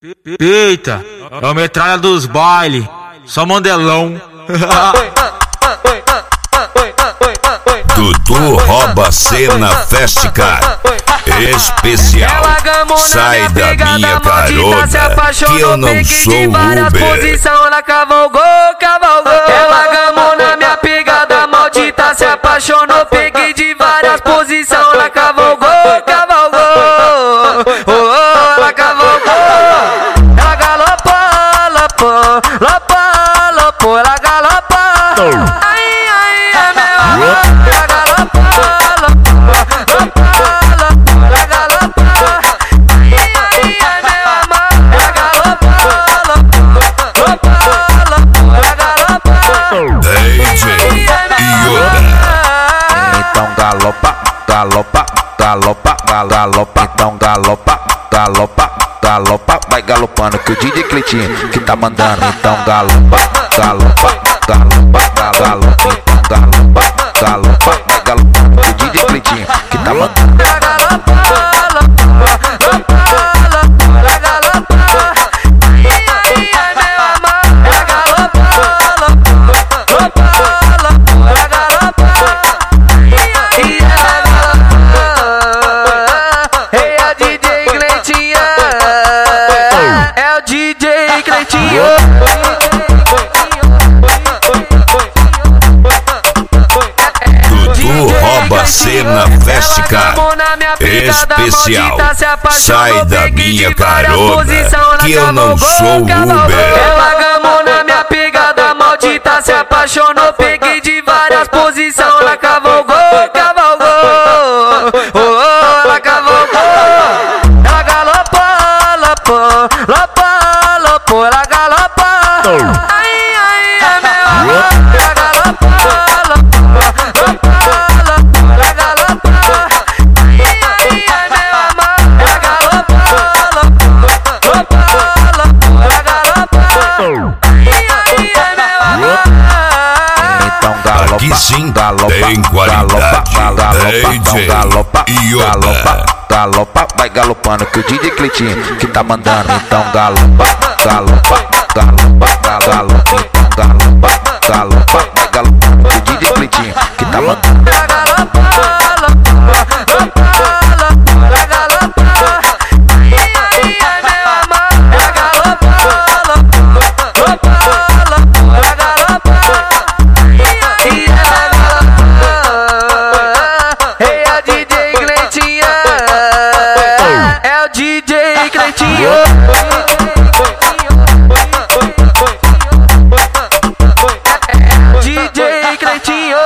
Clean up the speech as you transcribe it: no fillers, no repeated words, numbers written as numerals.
Eita, é o metralha dos baile, só mandelão. Dudu rouba cena Festcar especial. Sai da minha carona, que eu não sou Uber. Ela cavalgou. Ela gamou na minha pegada maldita, se apaixonou, peguei de várias posições. Ela cavalgou. Ela cavalgou. Ela galopou, ela galopou. Ai, é meu amor. Ela galopou, ela galopou. Ai, é meu amor. Ela galopou, DJ Yoda. Então galopa. Então galopa, vai galopando que o DJ Cleitinho que tá mandando. Então galopa. Então galopa, vai galopando que o DJ Cleitinho que tá mandando. Dudu rouba cena Festcar especial. Sai da minha carona, que eu não sou Uber. Ela gamou na minha pegada maldita, se apaixonou, peguei de várias posições. Ela cavalgou. Ela cavalgou. Ela galopou, ela galopou. Ai, é meu amor. Ela galopou, ela galopou. Ai, é meu amor. Ela galopou, ela galopou. Ai, é meu amor. Então galopa. Aqui sim tem qualidade. DJ Yoda. Galopa, vai galopando que o DJ Cleitinho que tá mandando. Então galopa. Então galopa, vai galopando que o DJ Cleitinho que tá mandando. DJ Cleitinho. DJ Cleitinho.